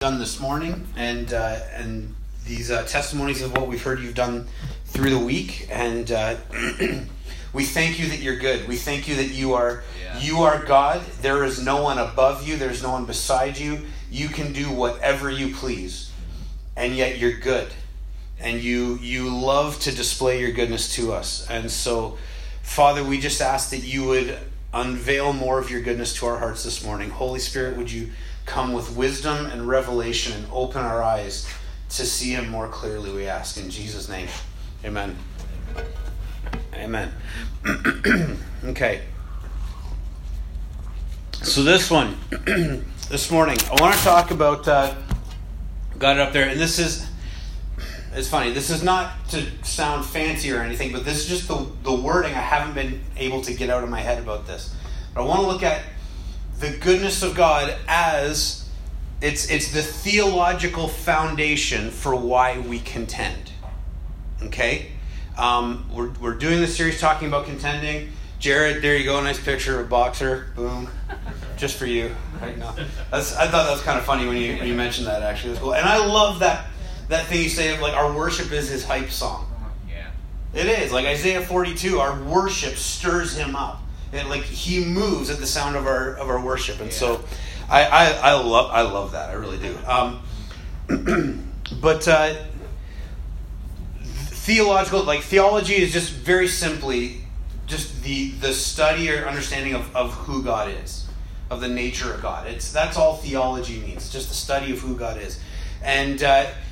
Done this morning, and these testimonies of what we've heard you've done through the week, and we thank you that you're good. We thank you that you are God. There is no one above you. There's no one beside you. You can do whatever you please, and yet you're good, and you love to display your goodness to us. And so, Father, we just ask that you would unveil more of your goodness to our hearts this morning. Holy Spirit, would you come with wisdom and revelation and open our eyes to see him more clearly, we ask in Jesus' name. Amen. Amen. Okay. So this one, this morning, I want to talk about, got it up there, and it's funny, this is not to sound fancy or anything, but this is just the wording I haven't been able to get out of my head about this. But I want to look at the goodness of God as it's the theological foundation for why we contend. Okay? We're doing this series talking about contending. Jared, there you go, nice picture of a boxer. Boom. Just for you. Right now. I thought that was kind of funny when you mentioned that, actually. That's cool. And I love that thing you say of, like, our worship is his hype song. Yeah. It is. Like Isaiah 42, our worship stirs him up. And like he moves at the sound of our worship, and so I love that. I really do. But theology is just very simply just the study or understanding of who God is, of the nature of God. That's all theology means, just the study of who God is, and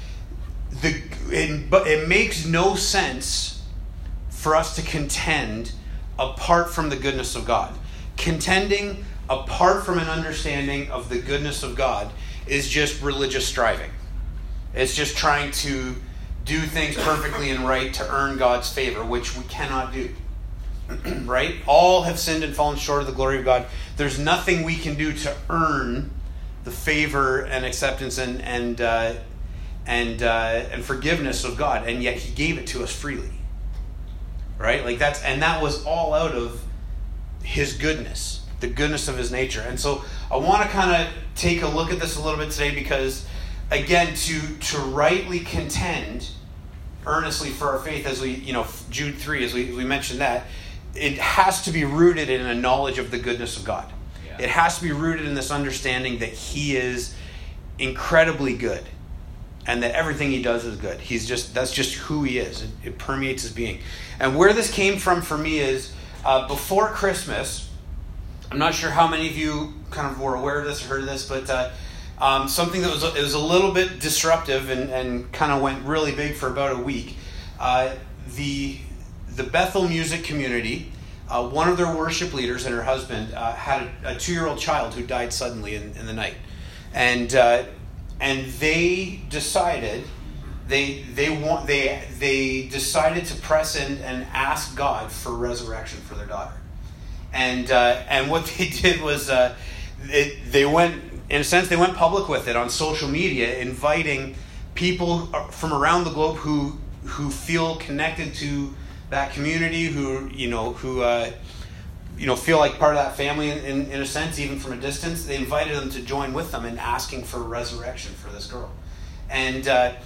it makes no sense for us to contend apart from the goodness of God. Contending apart from an understanding of the goodness of God is just religious striving. It's just trying to do things perfectly and right to earn God's favor, which we cannot do. Right? All have sinned and fallen short of the glory of God. There's nothing we can do to earn the favor and acceptance and forgiveness of God, and yet He gave it to us freely. Right? Like that was all out of His goodness, the goodness of His nature. And so I want to kind of take a look at this a little bit today because, again, to rightly contend earnestly for our faith, as we, Jude 3, as we mentioned that, it has to be rooted in a knowledge of the goodness of God. Yeah. It has to be rooted in this understanding that He is incredibly good. And that everything He does is good. That's just who He is. It permeates His being. And where this came from for me is before Christmas. I'm not sure how many of you kind of were aware of this or heard of this, but something that was a little bit disruptive and kind of went really big for about a week. The Bethel music community, one of their worship leaders and her husband had a 2-year-old child who died suddenly in the night, and they decided they decided to press in and ask God for resurrection for their daughter, and what they did was they went, in a sense, they went public with it on social media, inviting people from around the globe who feel connected to that community, who feel like part of that family in a sense, even from a distance. They invited them to join with them in asking for resurrection for this girl. And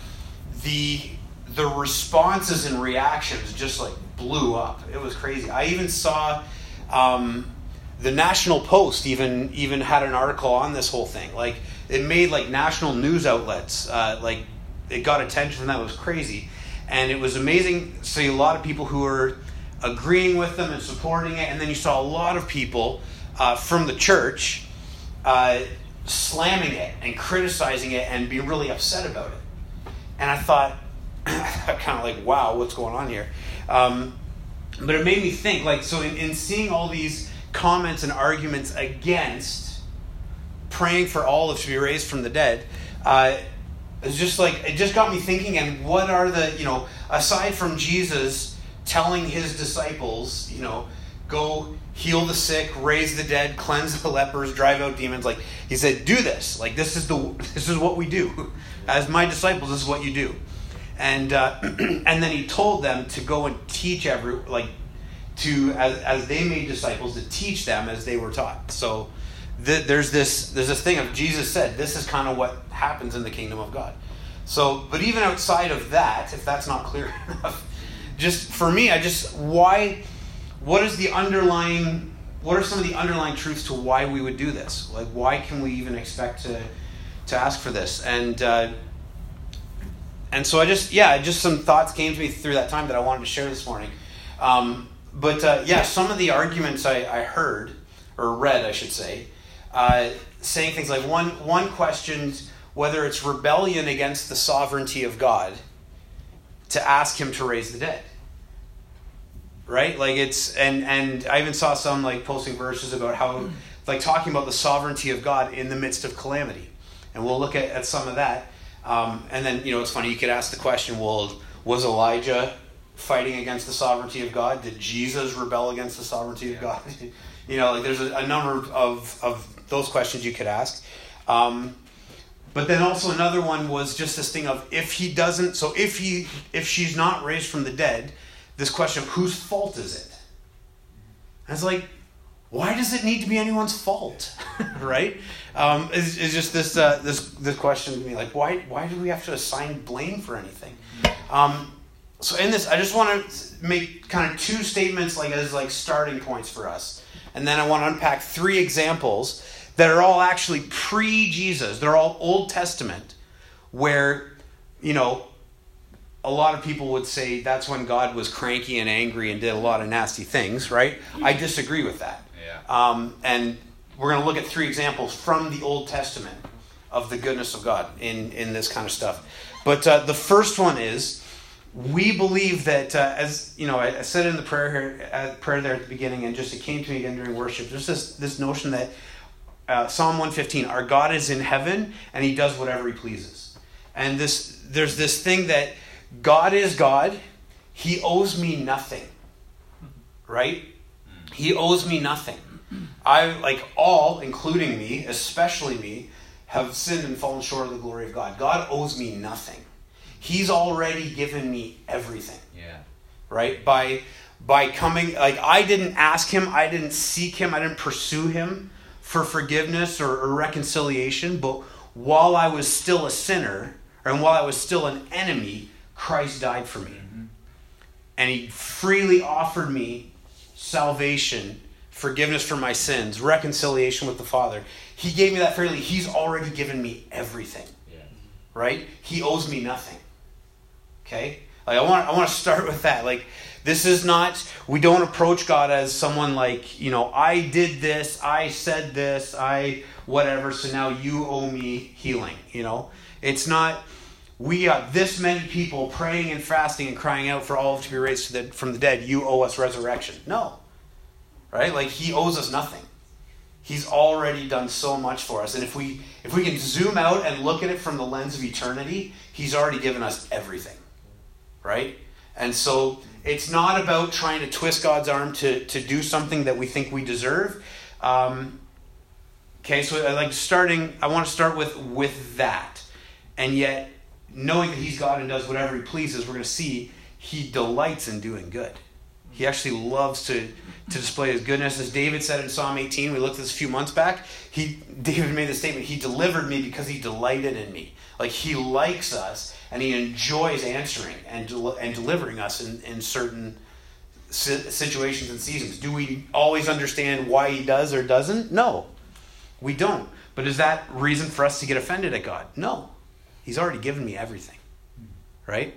the responses and reactions just like blew up. It was crazy. I even saw the National Post even had an article on this whole thing. Like, it made like national news outlets, like it got attention from that. It was crazy. And it was amazing to see a lot of people who were agreeing with them and supporting it, and then you saw a lot of people from the church slamming it and criticizing it and being really upset about it. And I thought, kind of like, wow, what's going on here? But it made me think, like, so in seeing all these comments and arguments against praying for Olive to be raised from the dead, it's just like, it just got me thinking, and what are the, aside from Jesus telling His disciples, go heal the sick, raise the dead, cleanse the lepers, drive out demons. Like, He said, do this. Like, this is what we do. As my disciples, this is what you do. And then He told them to go and teach as they made disciples, to teach them as they were taught. So there's this thing of Jesus said, this is kind of what happens in the kingdom of God. So, but even outside of that, if that's not clear enough, just for me, what are some of the underlying truths to why we would do this? Like, why can we even expect to ask for this? And so just some thoughts came to me through that time that I wanted to share this morning. Some of the arguments I heard, or read, I should say, saying things like, one questioned whether it's rebellion against the sovereignty of God to ask him to raise the dead. Right? Like it's, and I even saw some like posting verses about how, like talking about the sovereignty of God in the midst of calamity. And we'll look at some of that. And then, it's funny, you could ask the question, well, was Elijah fighting against the sovereignty of God? Did Jesus rebel against the sovereignty of God? There's a number of those questions you could ask. But then also another one was just this thing of if she's not raised from the dead, this question of whose fault is it? And it's like, why does it need to be anyone's fault? Right? It's just this question to me, like, why do we have to assign blame for anything? So in this, I just want to make kind of two statements as starting points for us. And then I want to unpack three examples that are all actually pre-Jesus. They're all Old Testament, where, a lot of people would say that's when God was cranky and angry and did a lot of nasty things, right? I disagree with that. Yeah. And we're going to look at three examples from the Old Testament of the goodness of God in this kind of stuff. But the first one is, we believe that, as I said in the prayer there at the beginning, and just it came to me again during worship, there's this notion that Psalm 115, our God is in heaven and he does whatever he pleases. And there's this thing that God is God. He owes me nothing. Right? He owes me nothing. All, including me, especially me, have sinned and fallen short of the glory of God. God owes me nothing. He's already given me everything. Yeah. Right? By coming, I didn't ask him, I didn't seek him, I didn't pursue him for forgiveness or reconciliation, but while I was still a sinner, and while I was still an enemy, Christ died for me. Mm-hmm. And he freely offered me salvation, forgiveness for my sins, reconciliation with the Father. He gave me that freely. He's already given me everything. Yeah. Right? He owes me nothing. Okay? I want to start with that. This is not, we don't approach God as someone I did this, I said this, I whatever, so now you owe me healing. It's not, we are this many people praying and fasting and crying out for all to be raised from the dead, you owe us resurrection. No. Right? He owes us nothing. He's already done so much for us. And if we can zoom out and look at it from the lens of eternity, he's already given us everything. Right? And so it's not about trying to twist God's arm to do something that we think we deserve. So I want to start with that. And yet, knowing that he's God and does whatever he pleases, we're going to see he delights in doing good. He actually loves to display his goodness. As David said in Psalm 18, we looked at this a few months back, David made the statement, he delivered me because he delighted in me. He likes us, and he enjoys answering and delivering us in certain situations and seasons. Do we always understand why he does or doesn't? No, we don't. But is that reason for us to get offended at God? No. He's already given me everything. Right?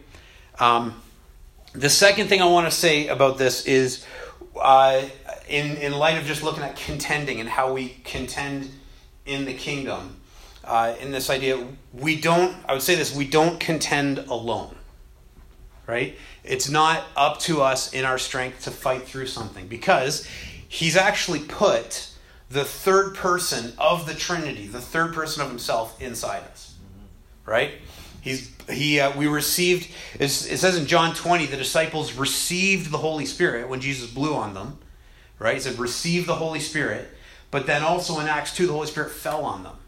The second thing I want to say about this is, in light of just looking at contending and how we contend in the kingdom, in this idea, we don't contend alone. Right? It's not up to us in our strength to fight through something, because he's actually put the third person of the Trinity, the third person of himself, inside us. Right? We received, it says in John 20, the disciples received the Holy Spirit when Jesus blew on them. Right? He said, receive the Holy Spirit. But then also in Acts 2, the Holy Spirit fell on them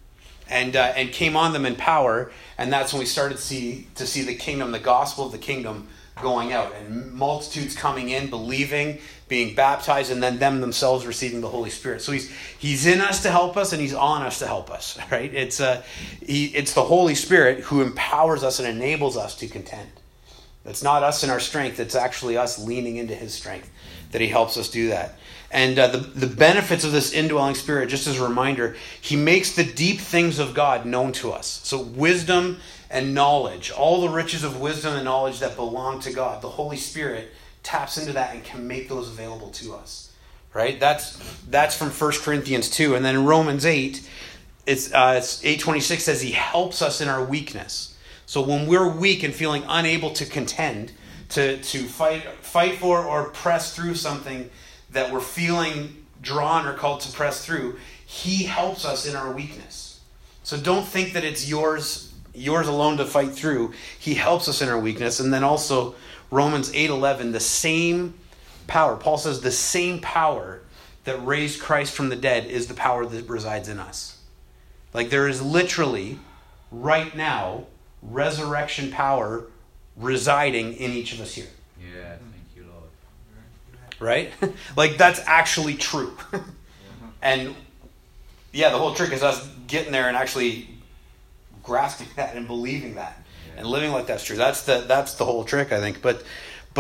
and came on them in power. And that's when we started to see the kingdom, the gospel of the kingdom, going out, and multitudes coming in, believing, being baptized, and then them themselves receiving the Holy Spirit. So he's in us to help us, and he's on us to help us, right? It's the Holy Spirit who empowers us and enables us to contend. It's not us in our strength. It's actually us leaning into his strength that he helps us do that. And the benefits of this indwelling Spirit, just as a reminder, he makes the deep things of God known to us. So wisdom and knowledge, all the riches of wisdom and knowledge that belong to God, the Holy Spirit taps into that and can make those available to us. Right? That's from 1 Corinthians 2. And then in Romans 8, it's 8:26 says he helps us in our weakness. So when we're weak and feeling unable to contend, to fight for or press through something that we're feeling drawn or called to press through, he helps us in our weakness. So don't think that it's yours alone to fight through. He helps us in our weakness. And then also Romans 8:11, the same power. Paul says the same power that raised Christ from the dead is the power that resides in us. Like there is literally right now resurrection power residing in each of us here. Yeah, thank you, Lord. Right? Like that's actually true. And yeah, the whole trick is us getting there and actually grasping that and believing that and living like that's true. That's the whole trick, I think. But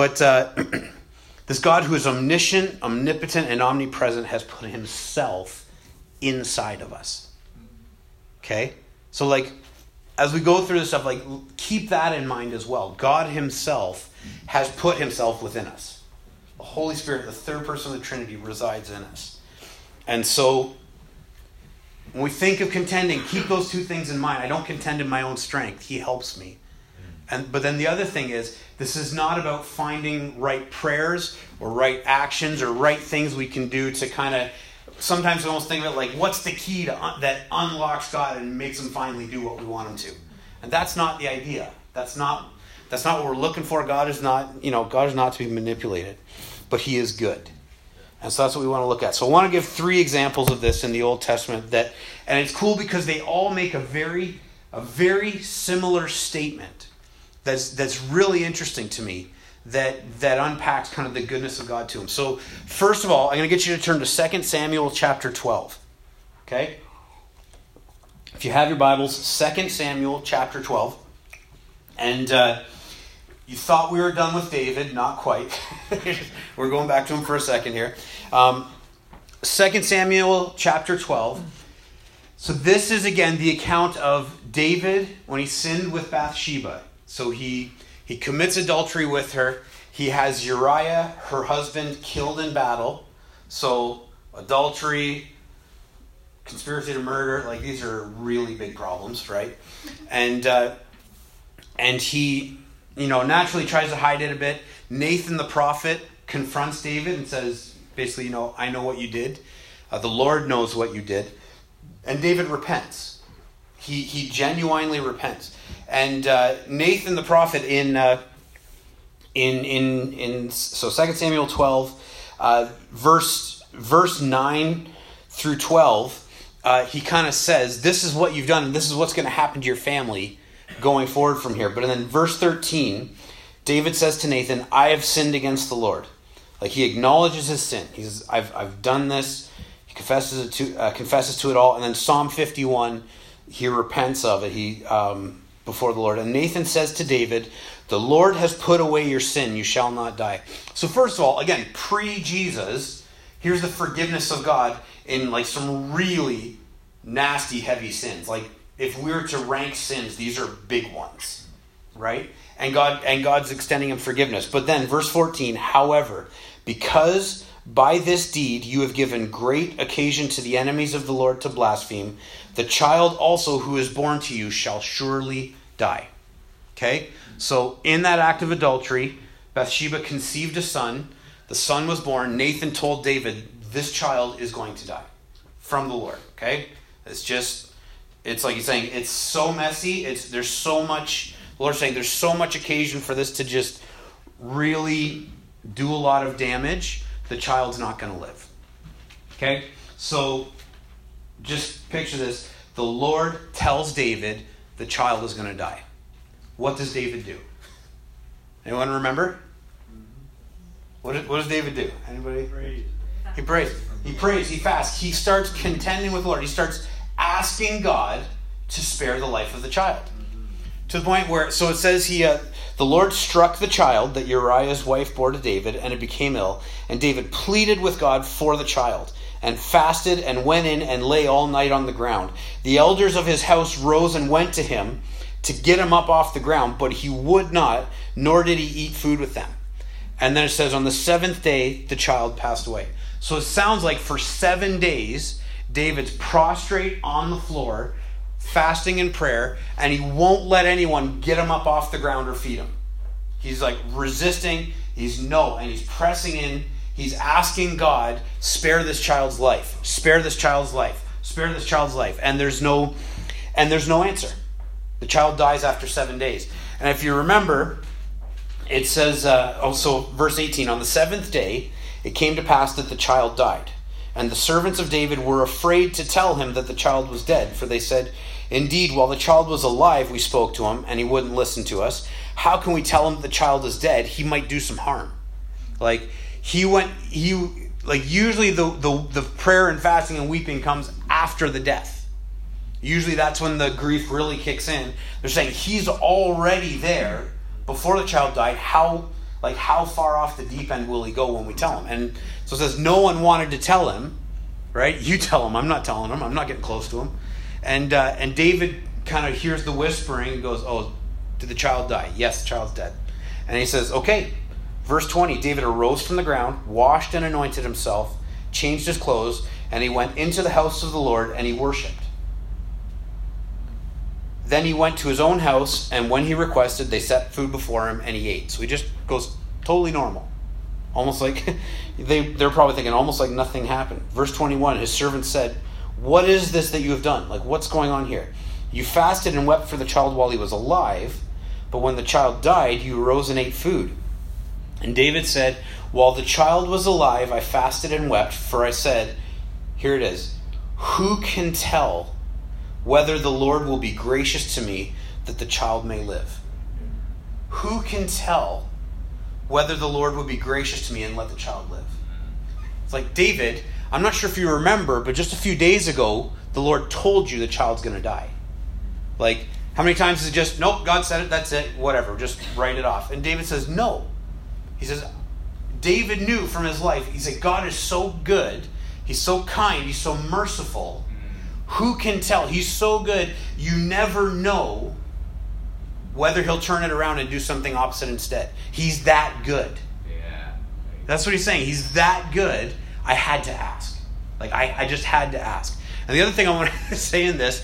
this God who is omniscient, omnipotent, and omnipresent has put himself inside of us. Okay? So like as we go through this stuff, like keep that in mind as well. God himself has put himself within us. The Holy Spirit, the third person of the Trinity, resides in us. And so when we think of contending, keep those two things in mind. I don't contend in my own strength. He helps me. But then the other thing is, this is not about finding right prayers or right actions or right things we can do to kind of, sometimes we almost think of it like, what's the key that unlocks God and makes him finally do what we want him to? And that's not the idea. That's not what we're looking for. God is not to be manipulated, but he is good. And so that's what we want to look at. So I want to give 3 examples of this in the Old Testament and it's cool because they all make a very similar statement that's really interesting to me that unpacks kind of the goodness of God to him. So first of all, I'm going to get you to turn to 2 Samuel chapter 12. Okay? If you have your Bibles, 2 Samuel chapter 12. And you thought we were done with David. Not quite. We're going back to him for a second here. 2 Samuel chapter 12. So this is again the account of David when he sinned with Bathsheba. So he commits adultery with her. He has Uriah, her husband, killed in battle. So adultery, conspiracy to murder, like these are really big problems, right? And he, naturally tries to hide it a bit. Nathan the prophet confronts David and says, basically, I know what you did. The Lord knows what you did. And David repents. He genuinely repents. And Nathan the prophet in 2 Samuel 12, verse 9 through 12, he kind of says, this is what you've done, and this is what's going to happen to your family going forward from here. But then verse 13, David says to Nathan, I have sinned against the Lord. Like he acknowledges his sin. He says, I've done this. He confesses to it all. And then Psalm 51, he repents of it. Before the Lord. And Nathan says to David, the Lord has put away your sin. You shall not die. So first of all, again, pre-Jesus, here's the forgiveness of God in like some really nasty, heavy sins. Like if we were to rank sins, these are big ones, right? And God's extending him forgiveness. But then verse 14, however, because by this deed you have given great occasion to the enemies of the Lord to blaspheme, the child also who is born to you shall surely die. Okay? So in that act of adultery, Bathsheba conceived a son. The son was born. Nathan told David, this child is going to die from the Lord. Okay? It's like he's saying, it's so messy. There's so much, the Lord's saying there's so much occasion for this to just really do a lot of damage. The child's not going to live. Okay? So just picture this. The Lord tells David the child is going to die. What does David do? Anyone remember? What does David do? Anybody? Praise. He prays. He prays. He fasts. He starts contending with the Lord. He starts asking God to spare the life of the child. To the point where, so it says the Lord struck the child that Uriah's wife bore to David, and it became ill. And David pleaded with God for the child, and fasted, and went in and lay all night on the ground. The elders of his house rose and went to him to get him up off the ground, but he would not, nor did he eat food with them. And then it says, on the 7th day, the child passed away. So it sounds like for 7 days, David's prostrate on the floor, fasting in prayer, and he won't let anyone get him up off the ground or feed him. He's like resisting, and he's pressing in, he's asking God, spare this child's life, spare this child's life, spare this child's life. And there's no answer. The child dies after 7 days. And if you remember, it says, also verse 18, on the 7th day, it came to pass that the child died. And the servants of David were afraid to tell him that the child was dead, for they said, indeed, while the child was alive, we spoke to him, and he wouldn't listen to us. How can we tell him that the child is dead? He might do some harm. Usually the prayer and fasting and weeping comes after the death. Usually that's when the grief really kicks in. They're saying he's already there before the child died. How far off the deep end will he go when we tell him? And so it says no one wanted to tell him, right? You tell him. I'm not telling him. I'm not getting close to him. And David kind of hears the whispering and goes, oh, did the child die? Yes, the child's dead. And he says, okay. Verse 20, David arose from the ground, washed and anointed himself, changed his clothes, and he went into the house of the Lord and he worshipped. Then he went to his own house, and when he requested, they set food before him, and he ate. So he just goes totally normal. Almost like, they're probably thinking, almost like nothing happened. Verse 21, his servant said, what is this that you have done? Like, what's going on here? You fasted and wept for the child while he was alive, but when the child died, you arose and ate food. And David said, while the child was alive, I fasted and wept, for I said, here it is, who can tell whether the Lord will be gracious to me that the child may live? Who can tell whether the Lord will be gracious to me and let the child live? It's like, David, I'm not sure if you remember, but just a few days ago, the Lord told you the child's going to die. Like, how many times is it just, nope, God said it, that's it, whatever, just write it off. And David says, no. He says, David knew from his life, he said, God is so good, he's so kind, he's so merciful. Who can tell? He's so good, you never know whether he'll turn it around and do something opposite instead. He's that good. Yeah. That's what he's saying. He's that good, I had to ask. Like, I just had to ask. And the other thing I want to say in this,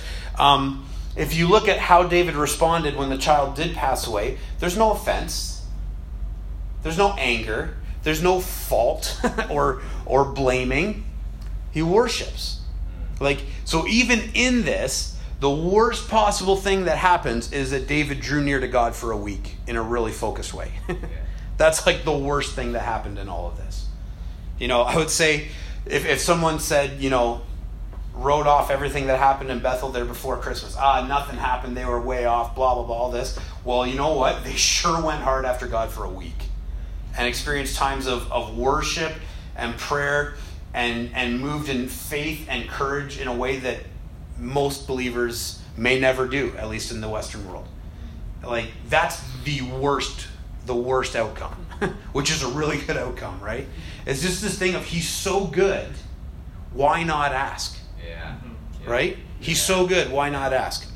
if you look at how David responded when the child did pass away, there's no offense. There's no anger. There's no fault or blaming. He worships. Like, so even in this, the worst possible thing that happens is that David drew near to God for a week in a really focused way. That's like the worst thing that happened in all of this. You know, I would say if someone said, you know, wrote off everything that happened in Bethel there before Christmas. Nothing happened. They were way off, blah, blah, blah, all this. Well, you know what? They sure went hard after God for a week and experienced times of worship and prayer and moved in faith and courage in a way that most believers may never do, at least in the Western world. Like, that's the worst outcome, which is a really good outcome, right? It's just this thing of he's so good, why not ask? Yeah. Right? He's so good, why not ask?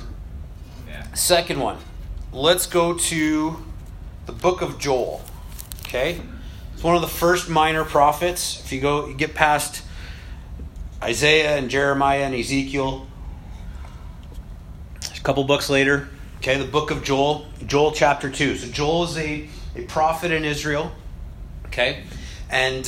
Yeah. Second one, let's go to the book of Joel. Okay? It's one of the first minor prophets. If you get past Isaiah and Jeremiah and Ezekiel, a couple books later, okay, the book of Joel chapter 2. So Joel is a prophet in Israel. Okay? And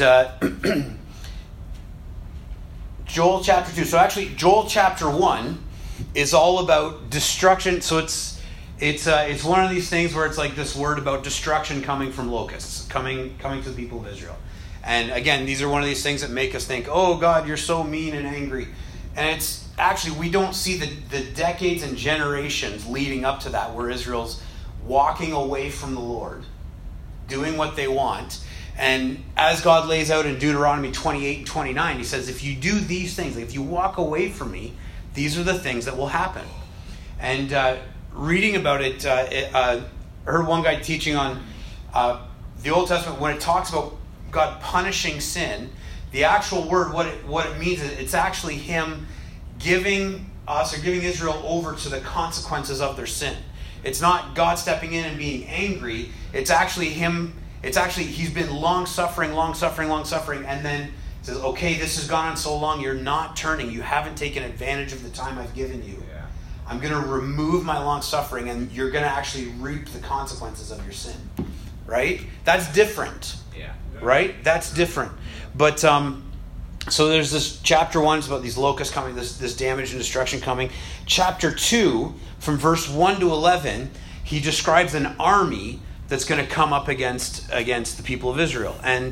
Joel chapter 2. So actually, Joel chapter 1 is all about destruction. So it's one of these things where it's like this word about destruction coming from locusts, coming to the people of Israel. And again, these are one of these things that make us think, oh God, you're so mean and angry. And it's actually, we don't see the decades and generations leading up to that where Israel's walking away from the Lord doing what they want. And as God lays out in Deuteronomy 28 and 29, he says, if you do these things, like if you walk away from me, these are the things that will happen. And reading about it, I heard one guy teaching on the Old Testament, when it talks about God punishing sin, the actual word, what it means is it's actually him giving us or giving Israel over to the consequences of their sin. It's not God stepping in and being angry. It's actually him. It's actually, he's been long suffering, and then says, okay, this has gone on so long, you're not turning. You haven't taken advantage of the time I've given you. Yeah. I'm going to remove my long suffering, and you're going to actually reap the consequences of your sin. Right? That's different. Yeah. Right? That's different. But, so there's this chapter 1, it's about these locusts coming, this damage and destruction coming. Chapter 2, from verse 1 to 11, he describes an army that's going to come up against the people of Israel, and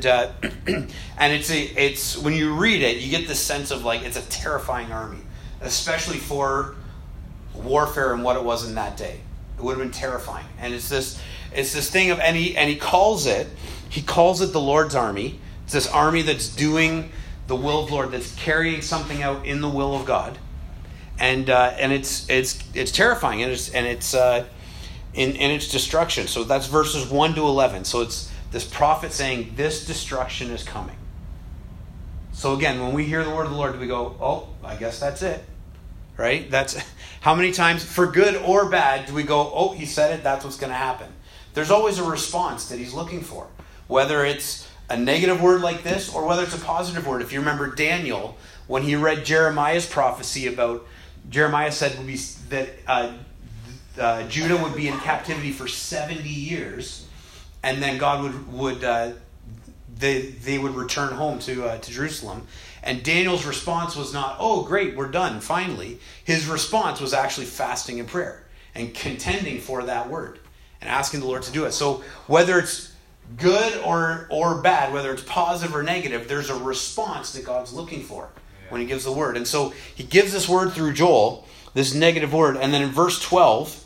it's when you read it, you get this sense of like it's a terrifying army, especially for warfare and what it was in that day. It would have been terrifying, and it's this thing of and he calls it the Lord's army. It's this army that's doing the will of the Lord, that's carrying something out in the will of God, and it's terrifying, and it's in its destruction. So that's verses 1 to 11. So it's this prophet saying this destruction is coming. So again, when we hear the word of the Lord, we go, oh, I guess that's it. Right? That's how many times, for good or bad, do we go, oh, he said it, that's what's going to happen. There's always a response that he's looking for. Whether it's a negative word like this or whether it's a positive word. If you remember Daniel, when he read Jeremiah's prophecy about, Jeremiah said that Judah would be in captivity for 70 years, and then God would they would return home to Jerusalem. And Daniel's response was not, oh great, we're done, finally. His response was actually fasting and prayer and contending for that word and asking the Lord to do it. So whether it's good or bad, whether it's positive or negative, there's a response that God's looking for when he gives the word. And so he gives this word through Joel, this negative word, and then in verse 12,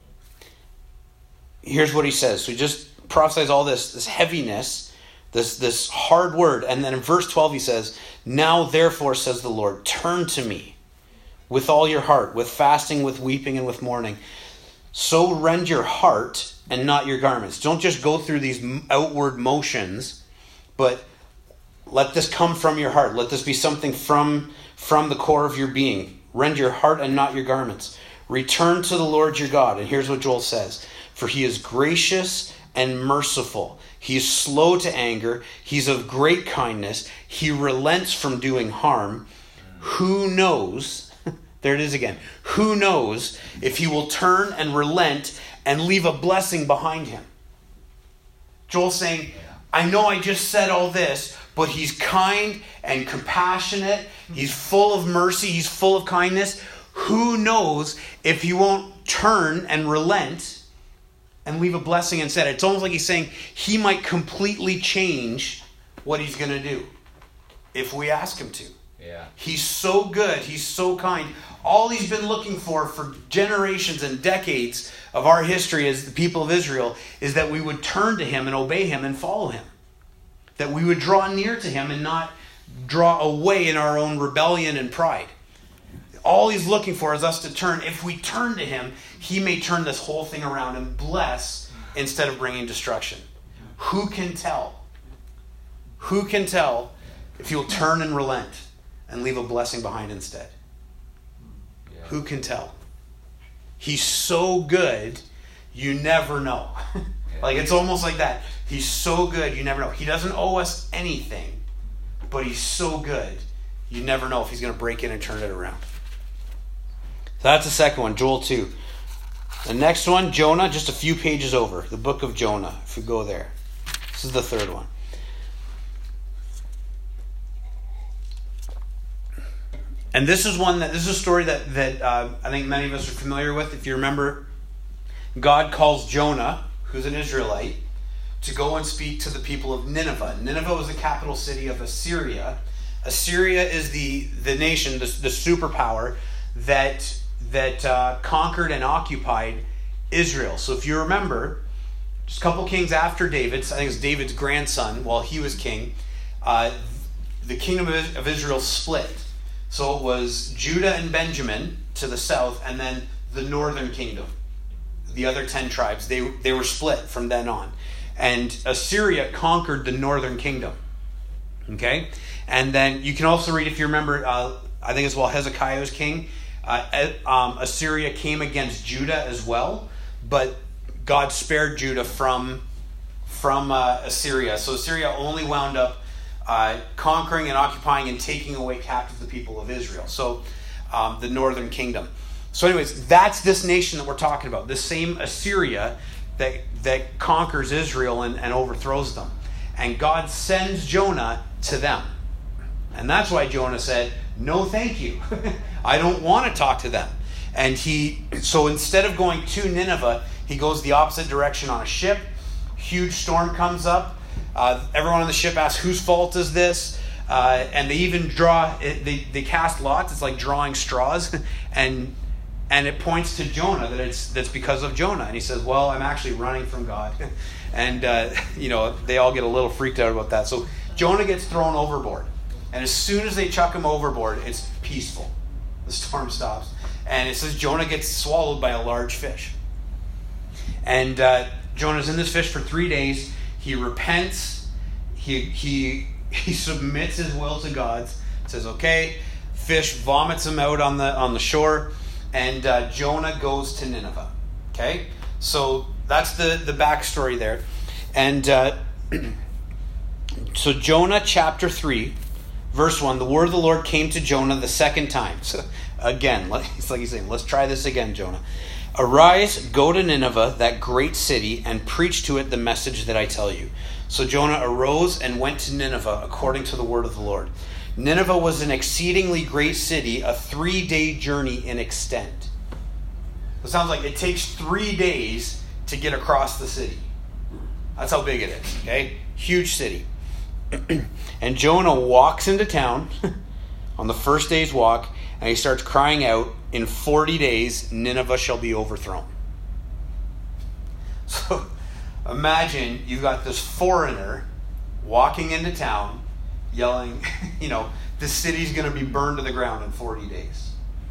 here's what he says. So he just prophesies all this heaviness, this hard word. And then in verse 12 he says, now therefore, says the Lord, turn to me with all your heart, with fasting, with weeping, and with mourning. So rend your heart and not your garments. Don't just go through these outward motions, but let this come from your heart. Let this be something from the core of your being. Rend your heart and not your garments. Return to the Lord your God. And here's what Joel says. For he is gracious and merciful. He is slow to anger. He's of great kindness. He relents from doing harm. Who knows? There it is again. Who knows if he will turn and relent and leave a blessing behind him? Joel's saying, I know I just said all this, but he's kind and compassionate. He's full of mercy. He's full of kindness. Who knows if he won't turn and relent and leave a blessing instead? It's almost like he's saying he might completely change what he's going to do if we ask him to. Yeah. He's so good. He's so kind. All he's been looking for generations and decades of our history as the people of Israel is that we would turn to him and obey him and follow him. That we would draw near to him and not draw away in our own rebellion and pride. All he's looking for is us to turn. If we turn to him, he may turn this whole thing around and bless instead of bringing destruction. Who can tell? Who can tell if he'll turn and relent and leave a blessing behind instead? Yeah. Who can tell? He's so good, you never know. Like it's almost like that. He's so good, you never know. He doesn't owe us anything, but he's so good, you never know if he's going to break in and turn it around. So that's the second one, Joel 2. The next one, Jonah, just a few pages over. The book of Jonah, if we go there. This is the third one. And this is a story that I think many of us are familiar with. If you remember, God calls Jonah, who's an Israelite, to go and speak to the people of Nineveh. Nineveh was the capital city of Assyria. Assyria is the nation, the superpower that conquered and occupied Israel. So if you remember, just a couple kings after David's, I think it's David's grandson, while he was king, the kingdom of Israel split. So it was Judah and Benjamin to the south, and then the northern kingdom, the other 10 tribes. They were split from then on. And Assyria conquered the northern kingdom. Okay? And then you can also read, if you remember, I think it's while Hezekiah was king, Assyria came against Judah as well, but God spared Judah from Assyria. So Assyria only wound up conquering and occupying and taking away captive the people of Israel. So the northern kingdom. So anyways, that's this nation that we're talking about. This same Assyria that conquers Israel and overthrows them. And God sends Jonah to them. And that's why Jonah said, no thank you. I don't want to talk to them. And so instead of going to Nineveh, he goes the opposite direction on a ship. Huge storm comes up. Everyone on the ship asks, whose fault is this? And they even they cast lots. It's like drawing straws. And it points to Jonah, that's because of Jonah. And he says, well, I'm actually running from God. And, they all get a little freaked out about that. So Jonah gets thrown overboard. And as soon as they chuck him overboard, it's peaceful. The storm stops. And it says Jonah gets swallowed by a large fish. And Jonah's in this fish for 3 days. He repents. He submits his will to God's. Says, okay. Fish vomits him out on the shore. And Jonah goes to Nineveh. Okay? So that's the backstory there. And so Jonah chapter 3, verse 1, the word of the Lord came to Jonah the second time. So again, it's like he's saying, let's try this again, Jonah. Arise, go to Nineveh, that great city, and preach to it the message that I tell you. So Jonah arose and went to Nineveh according to the word of the Lord. Nineveh was an exceedingly great city, a 3-day journey in extent. It sounds like it takes 3 days to get across the city. That's how big it is, okay? Huge city. And Jonah walks into town on the first day's walk, and he starts crying out, in 40 days, Nineveh shall be overthrown. So imagine you've got this foreigner walking into town, yelling, the city's going to be burned to the ground in 40 days.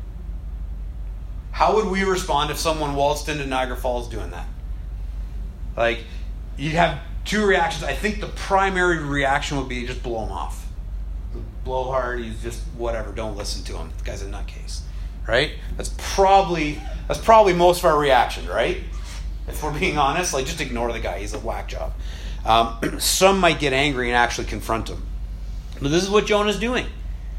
How would we respond if someone waltzed into Niagara Falls doing that? Like, you'd have two reactions. I think the primary reaction would be just blow him off. Blowhard, he's just whatever, don't listen to him. This guy's a nutcase. Right? That's probably most of our reaction, right? If we're being honest, like, just ignore the guy. He's a whack job. Some might get angry and actually confront him. But this is what Jonah's doing.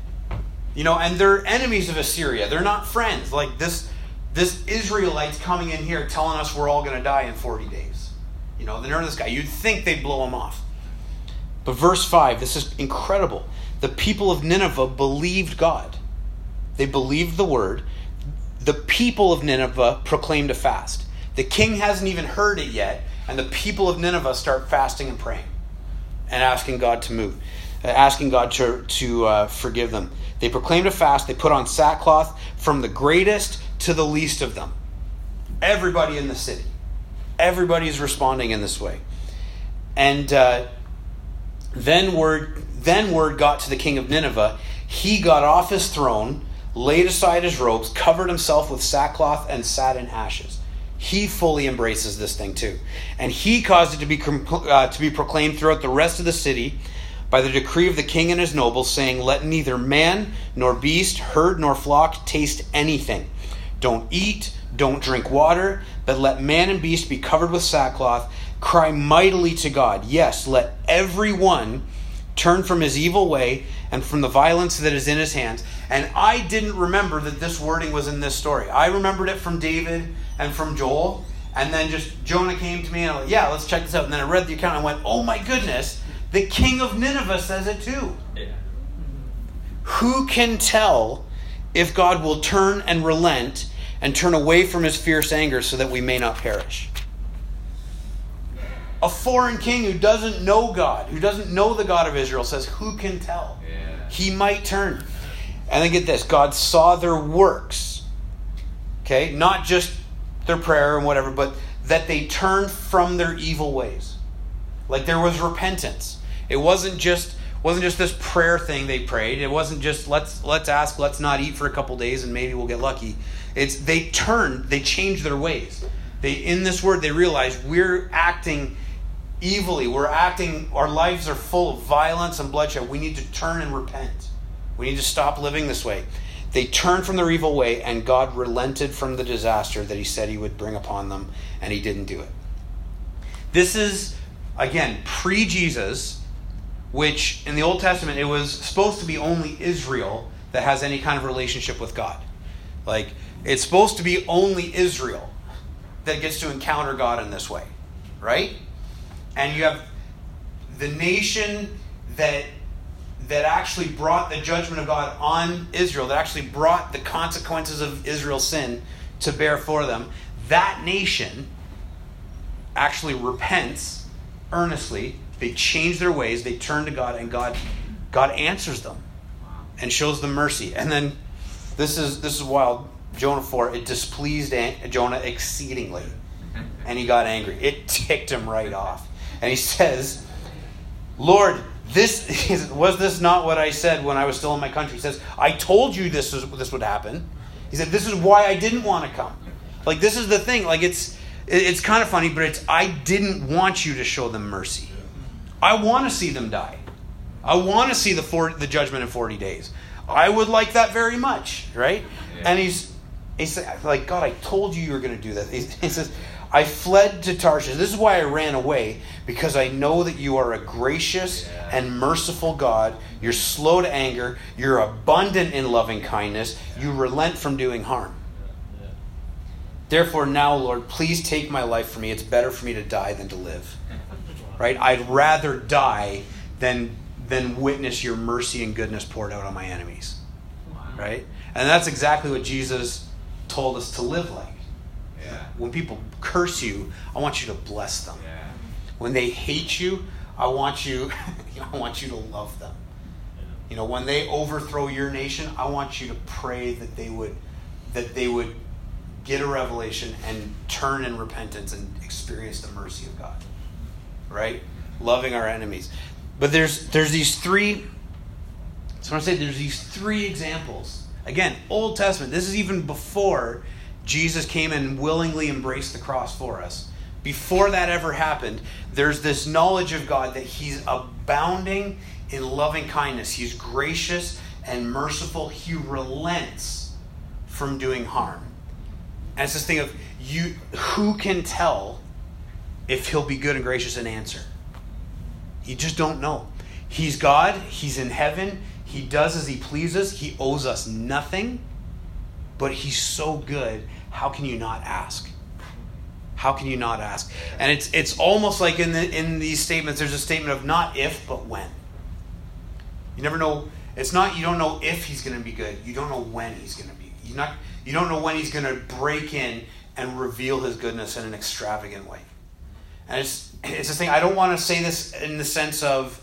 And they're enemies of Assyria. They're not friends. Like this Israelites coming in here telling us we're all going to die in 40 days. The nerve of this guy. You'd think they'd blow him off. But verse 5, this is incredible. The people of Nineveh believed God. They believed the word. The people of Nineveh proclaimed a fast. The king hasn't even heard it yet, and the people of Nineveh start fasting and praying and asking God to move, asking God to forgive them. They proclaimed a fast. They put on sackcloth from the greatest to the least of them. Everybody in the city. Everybody's responding in this way. And then word got to the king of Nineveh. He got off his throne, laid aside his robes, covered himself with sackcloth, and sat in ashes. He fully embraces this thing too. And he caused it to be proclaimed throughout the rest of the city by the decree of the king and his nobles, saying, let neither man nor beast, herd nor flock taste anything. Don't eat, don't drink water, but let man and beast be covered with sackcloth. Cry mightily to God. Yes, let everyone turn from his evil way and from the violence that is in his hands. And I didn't remember that this wording was in this story. I remembered it from David and from Joel. And then just Jonah came to me and I was like, yeah, let's check this out. And then I read the account and I went, oh my goodness, the king of Nineveh says it too. Yeah. Who can tell if God will turn and relent and turn away from his fierce anger so that we may not perish? A foreign king who doesn't know God, who doesn't know the God of Israel, says, who can tell? Yeah. He might turn. And then get this, God saw their works. Okay? Not just their prayer and whatever, but that they turned from their evil ways. Like there was repentance. It wasn't just this prayer thing they prayed. It wasn't just let's ask, let's not eat for a couple days and maybe we'll get lucky. It's they changed their ways. In this word they realized we're acting evilly. Our lives are full of violence and bloodshed. We need to turn and repent. We need to stop living this way. They turned from their evil way, and God relented from the disaster that he said he would bring upon them, and he didn't do it. This is, again, pre-Jesus, which in the Old Testament, it was supposed to be only Israel that has any kind of relationship with God. Like, it's supposed to be only Israel that gets to encounter God in this way, right? And you have the nation that actually brought the judgment of God on Israel, that actually brought the consequences of Israel's sin to bear for them. That nation actually repents earnestly. They change their ways, they turn to God, and God answers them and shows them mercy. And then this is wild. Jonah 4, it displeased Jonah exceedingly, and he got angry. It ticked him right off. And he says, Lord, was this not what I said when I was still in my country? He says, I told you this would happen. He said, this is why I didn't want to come. Like, this is the thing. Like, it's kind of funny, but I didn't want you to show them mercy. I want to see them die. I want to see the judgment in 40 days. I would like that very much, right? Yeah. And he's like, God, I told you were going to do that. He says, I fled to Tarshish. This is why I ran away, because I know that you are a gracious and merciful God. You're slow to anger. You're abundant in loving kindness. You relent from doing harm. Therefore now, Lord, please take my life from me. It's better for me to die than to live. Right? I'd rather die than witness your mercy and goodness poured out on my enemies. Right? And that's exactly what Jesus told us to live like. Yeah. When people curse you, I want you to bless them. Yeah. When they hate you, I want you to love them. You know, when they overthrow your nation, I want you to pray that they would get a revelation and turn in repentance and experience the mercy of God. Right? Loving our enemies. But there's these three. So I want to say there's these three examples. Again, Old Testament. This is even before Jesus came and willingly embraced the cross for us. Before that ever happened, there's this knowledge of God that he's abounding in loving kindness. He's gracious and merciful. He relents from doing harm. And it's this thing of who can tell if he'll be good and gracious and answer? You just don't know. He's God. He's in heaven. He does as he pleases. He owes us nothing. But he's so good. How can you not ask? How can you not ask? And it's almost like in these statements, there's a statement of not if, but when. You never know. It's not you don't know if he's going to be good. You don't know when he's going to be. You don't know when he's going to break in and reveal his goodness in an extravagant way. And it's this thing. I don't want to say this in the sense of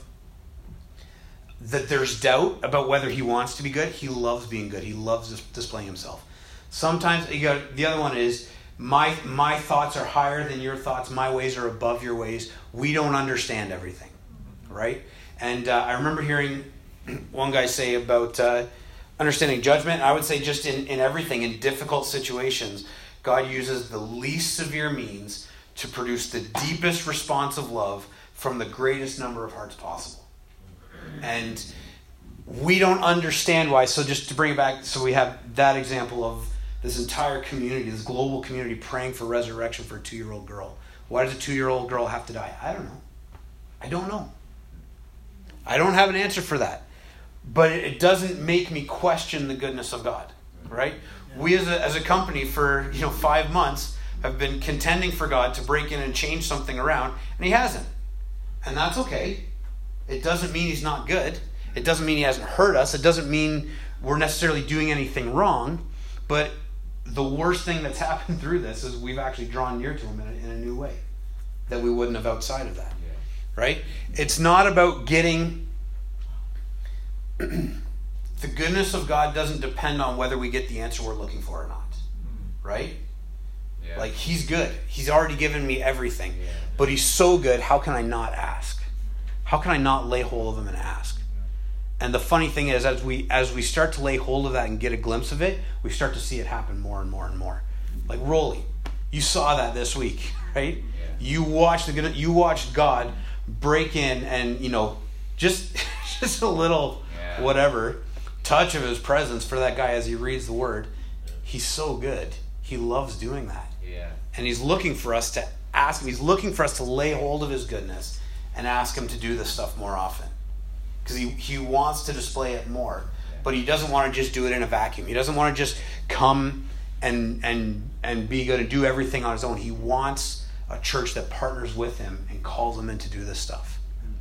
that there's doubt about whether he wants to be good. He loves being good. He loves displaying himself. Sometimes the other one is my thoughts are higher than your thoughts. My ways are above your ways. We don't understand everything, right? And I remember hearing one guy say about understanding judgment. I would say just in everything, in difficult situations, God uses the least severe means to produce the deepest response of love from the greatest number of hearts possible. And we don't understand why. So just to bring it back, so we have that example of this entire community, this global community praying for resurrection for a 2-year-old girl. Why does a 2-year-old girl have to die? I don't know. I don't have an answer for that. But it doesn't make me question the goodness of God, right? We as a company for 5 months have been contending for God to break in and change something around, and he hasn't. And that's okay. It doesn't mean he's not good. It doesn't mean he hasn't hurt us. It doesn't mean we're necessarily doing anything wrong. But the worst thing that's happened through this is we've actually drawn near to him in a new way that we wouldn't have outside of that. Yeah. Right? It's not about getting... The goodness of God doesn't depend on whether we get the answer we're looking for or not. Right? Yeah. Like, he's good. He's already given me everything. Yeah. But he's so good, how can I not ask? How can I not lay hold of him and ask? And the funny thing is, as we start to lay hold of that and get a glimpse of it, we start to see it happen more and more and more. Like Rolly, you saw that this week, right? Yeah. You watched God break in and, just a little whatever touch of his presence for that guy as he reads the word. He's so good. He loves doing that. Yeah. And he's looking for us to ask him. He's looking for us to lay hold of his goodness and ask him to do this stuff more often. Because he wants to display it more. But he doesn't want to just do it in a vacuum. He doesn't want to just come and be good and do everything on his own. He wants a church that partners with him and calls him in to do this stuff.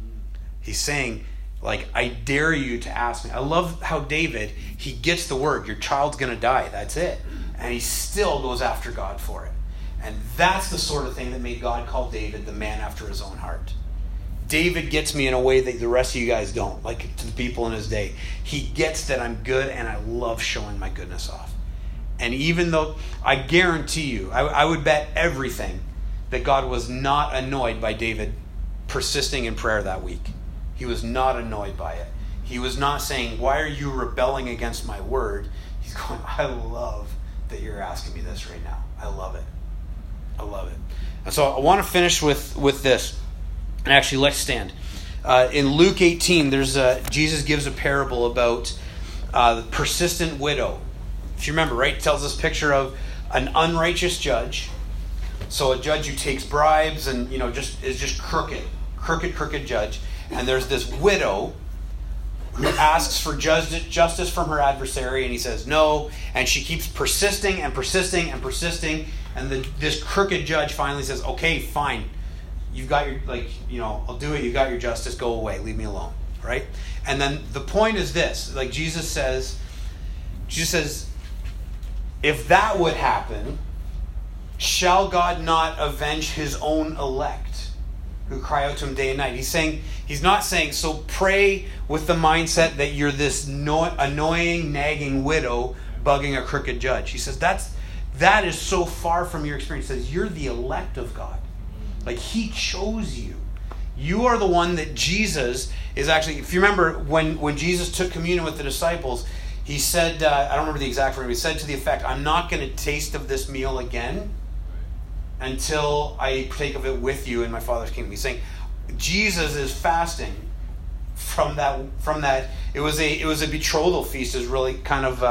He's saying, like, I dare you to ask me. I love how David, he gets the word, your child's going to die. That's it. And he still goes after God for it. And that's the sort of thing that made God call David the man after his own heart. David gets me in a way that the rest of you guys don't, like to the people in his day. He gets that I'm good and I love showing my goodness off. And even though, I guarantee you, I would bet everything that God was not annoyed by David persisting in prayer that week. He was not annoyed by it. He was not saying, why are you rebelling against my word? He's going, I love that you're asking me this right now. I love it. I love it. And so I want to finish with this. And actually, let's stand. In Luke 18, Jesus gives a parable about the persistent widow. If you remember, right? It tells this picture of an unrighteous judge. So a judge who takes bribes and is just crooked judge. And there's this widow who asks for justice from her adversary, and he says no. And she keeps persisting and persisting and persisting. And this crooked judge finally says, "Okay, fine. You've got your, I'll do it. You got your justice. Go away. Leave me alone." Right? And then the point is this: like Jesus says, if that would happen, shall God not avenge his own elect who cry out to him day and night? He's not saying, so pray with the mindset that you're this annoying, nagging widow bugging a crooked judge. He says that is so far from your experience. He says you're the elect of God. Like, he chose you. You are the one that Jesus is actually, if you remember when Jesus took communion with the disciples, he said, I don't remember the exact word, but he said to the effect, I'm not going to taste of this meal again until I partake of it with you in my Father's kingdom. He's saying Jesus is fasting from that. It was a betrothal feast, is really kind of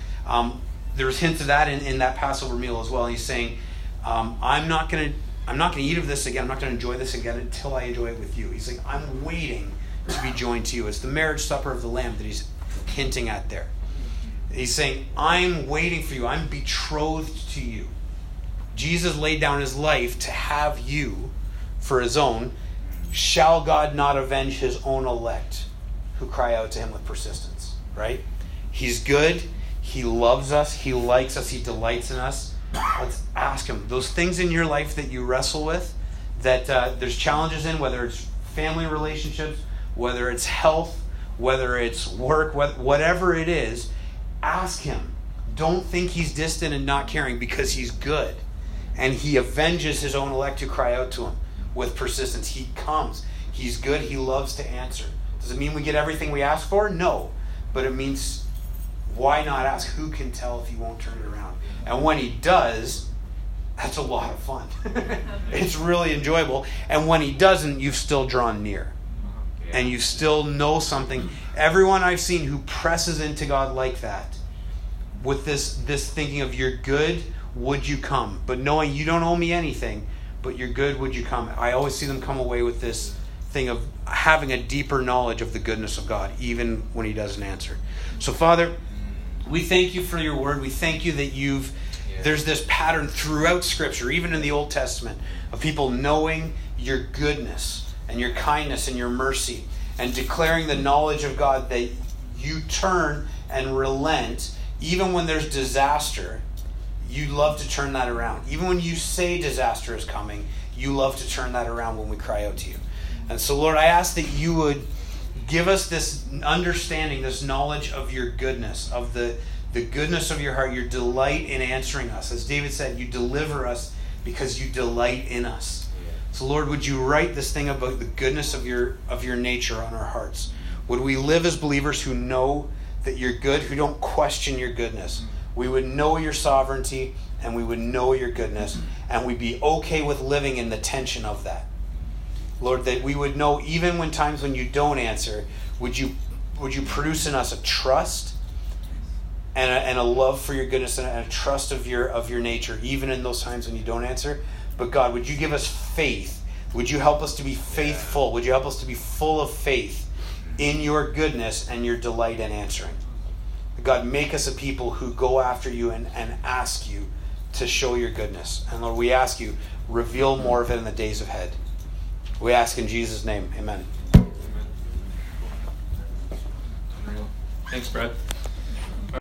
there was hints of that in that Passover meal as well. And he's saying, I'm not going to eat of this again. I'm not going to enjoy this again until I enjoy it with you. He's saying, I'm waiting to be joined to you. It's the marriage supper of the Lamb that he's hinting at there. He's saying, I'm waiting for you. I'm betrothed to you. Jesus laid down his life to have you for his own. Shall God not avenge his own elect who cry out to him with persistence? Right? He's good. He loves us. He likes us. He delights in us. Let's ask him. Those things in your life that you wrestle with, that there's challenges in, whether it's family relationships, whether it's health, whether it's work, whatever it is, ask him. Don't think he's distant and not caring, because he's good. And he avenges his own elect who cry out to him with persistence. He comes. He's good. He loves to answer. Does it mean we get everything we ask for? No. But it means, why not ask? Who can tell if he won't turn it around? And when he does, that's a lot of fun. It's really enjoyable. And when he doesn't, you've still drawn near. And you still know something. Everyone I've seen who presses into God like that, with this thinking of you're good, would you come? But knowing you don't owe me anything, but you're good, would you come? I always see them come away with this thing of having a deeper knowledge of the goodness of God, even when he doesn't answer. So, Father, we thank you for your word. We thank you that there's this pattern throughout Scripture, even in the Old Testament, of people knowing your goodness and your kindness and your mercy, and declaring the knowledge of God, that you turn and relent even when there's disaster. You love to turn that around. Even when you say disaster is coming, you love to turn that around when we cry out to you. And so, Lord, I ask that you would give us this understanding, this knowledge of your goodness, of the the goodness of your heart, your delight in answering us. As David said, you deliver us because you delight in us. So Lord, would you write this thing about the goodness of your nature on our hearts? Would we live as believers who know that you're good, who don't question your goodness? We would know your sovereignty, and we would know your goodness, and we'd be okay with living in the tension of that. Lord, that we would know even when times when you don't answer, would you produce in us a trust and a love for your goodness and a trust of your nature, even in those times when you don't answer. But God, would you give us faith? Would you help us to be faithful? Would you help us to be full of faith in your goodness and your delight in answering? God, make us a people who go after you and ask you to show your goodness. And Lord, we ask you, reveal more of it in the days ahead. We ask in Jesus' name. Amen. Thanks, Brad.